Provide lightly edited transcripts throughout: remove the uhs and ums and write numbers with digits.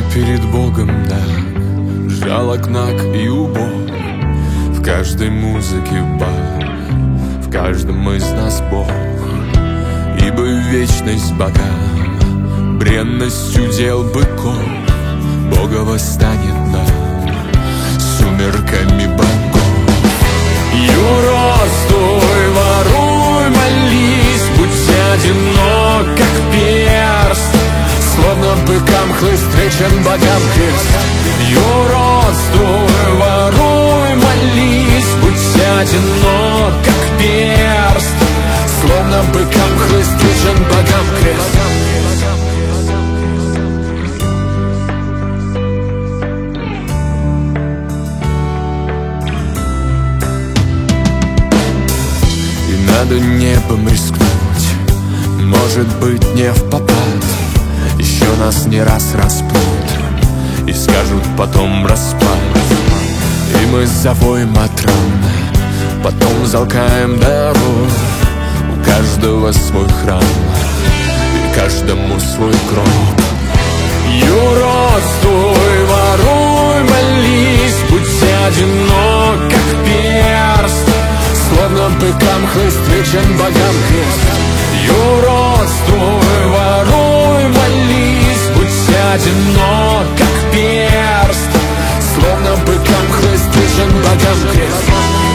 перед Богом наг, жалок наг и убог. В каждой музыке бар, в каждом из нас Бог. Ибо вечность богам, бренностью дел быков, Бога восстанет над сумерками богов. Юродствуй, воруй, молись, будь одинок, как перст, словно быкам хлыст вечен, богам крест. Юродствуй, воруй, молись, будь одинок, как перст, словно быкам хлыст вечен, богам крест. Надо небом рискнуть, может быть, не впопад. Еще нас не раз распнут и скажут потом распад. И мы завоем отравно, потом залкаем дорогу. У каждого свой храм и каждому свой гроб. Юродствуй, воруй, молись, будь одинок, как перст, словно быкам хлыст вечен, богам крест. Юродствуй, воруй, молись, будь одинок, как перст, словно быкам хлыст вечен, богам крест.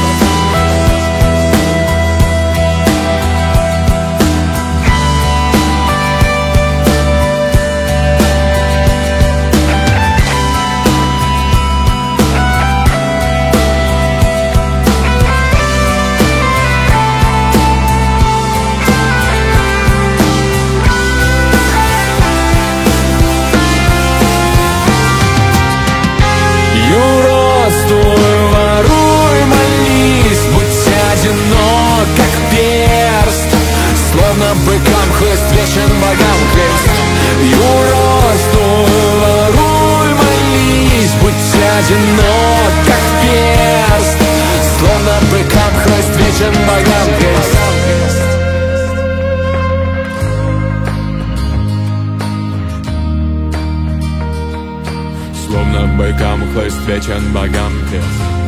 Быкам хлыст вечен, богам крест. Юродствуй, воруй, молись, будь одинок, как перст, словно быкам хлыст вечен, богам крест. Словно быкам хлыст вечен, богам крест.